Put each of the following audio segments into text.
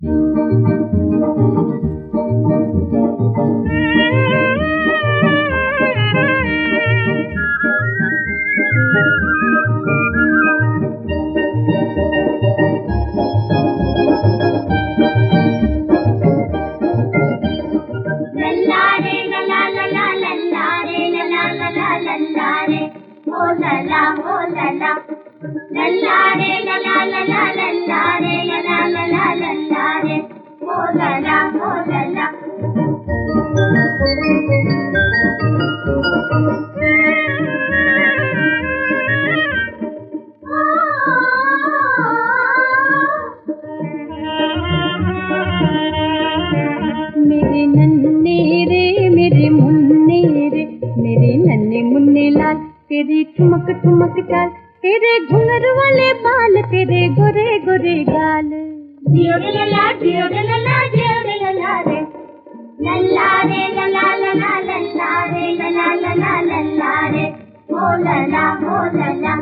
लला ओ लला लल्ला रे लला लला लल्ला रे लला लला लल्ला रे ओ लला ओ लला। मेरे नन्हे रे मेरे मुन्ने रे, मेरे नन्हे मुन्ने लाल, तेरी ठुमक ठुमक चाल, तेरे घुंघर वाले बाल, तेरे गोरे गोरे गाल। जियो रे लला जियो रे लला जियो रे लला रे लल्ला रे लला लला लल्ला रे लला लला लल्ला रे ओ लला ओ लला।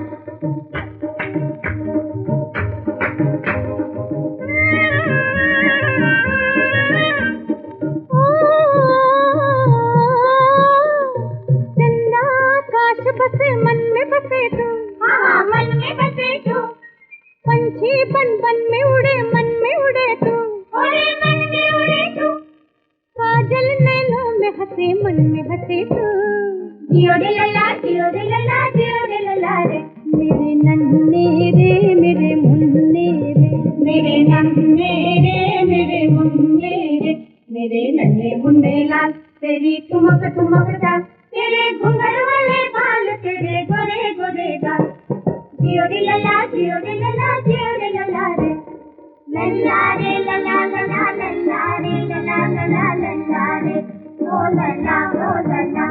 बसे मन में बसे तू, हाँ मन में बसे तू, पंछी बन बन में उड़े मन में उड़े तू, उड़े मन में उड़े तू, काजल नैनों में हंसे मन में हंसे तू। जियो रे लला जियो रे लला जियो रे लला रे मेरे नन्हे रे मेरे मुन्ने रे, मेरे नन्हे रे मेरे मुन्ने रे, मेरे नन्हे मुन्ने लाल, तेरी ठुमक ठुमक चाल, तेरे घुंघर वाले बाल, तेरे गोरे गोरे गाल। जियो रे लला जियो रे लला जियो रे लला रे लल्ला रे लला लला लल्ला रे लला लला लल्ला रे ओ लला ओ लला।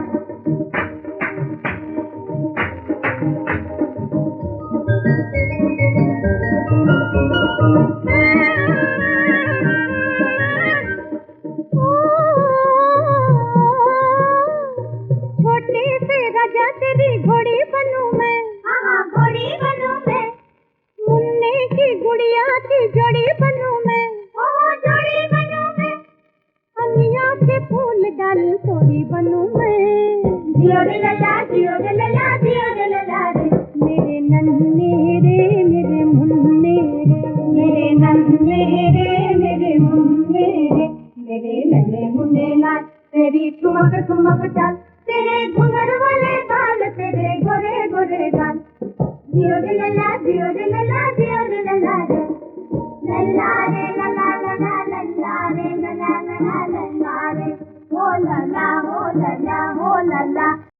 राजा तेरी घोड़ी बनूं मैं, हाँ घोड़ी बनूं मैं, मुन्ने की गुड़िया की जोड़ी बनूं मैं, ओह जोड़ी बनूं मैं, अनिया के फूल डाल तोड़ी बनूं मैं। जियो रे लला जियो रे लला जियो रे लला रे मेरे नन्हे रे मेरे मुन्ने रे, मेरे नन्हे रे मेरे मुन्ने रे, मेरे नन्हे मुन्ने लाल, तेरी ठुमक ठुमक चाल, तेरे घुंघर वाले बाल, तेरे गोरे गोरे गाल। जियो रे लला जियो रे लला जियो रे लला रे लल्ला रे लला लला लल्ला रे लला लला लल्ला रे ओ लला ओ लला ओ लला।